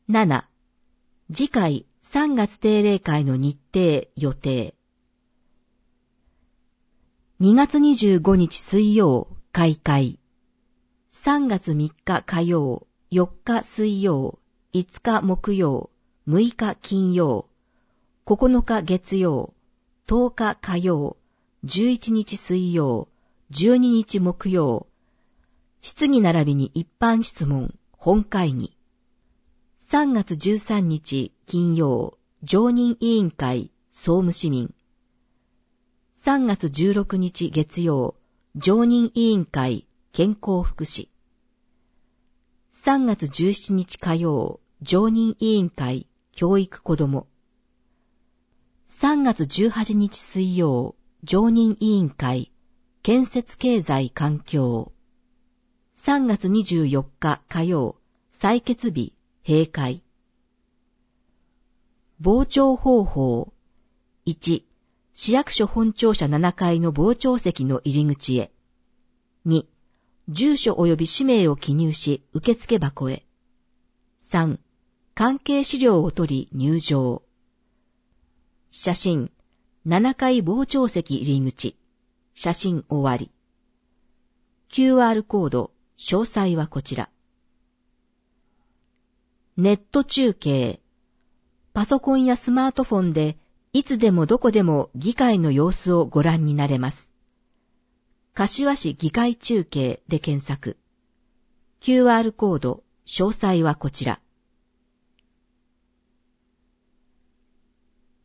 7. 次回3月定例会の日程予定。2月25日水曜開会。3月3日火曜、4日水曜、5日木曜、6日金曜、9日月曜、10日火曜、11日水曜、12日木曜、質疑並びに一般質問、本会議。3月13日金曜、常任委員会、総務市民。3月16日月曜、常任委員会、健康福祉。3月17日火曜、常任委員会、教育子ども。3月18日水曜、常任委員会、建設経済環境。3月24日火曜、採決日、閉会。傍聴方法。1、市役所本庁舎7階の傍聴席の入り口へ。2、住所及び氏名を記入し、受付箱へ。3、関係資料を取り入場。写真、7階傍聴席入り口。写真終わり。QR コード、詳細はこちら。ネット中継。パソコンやスマートフォンでいつでもどこでも議会の様子をご覧になれます。柏市議会中継で検索。QR コード、詳細はこちら。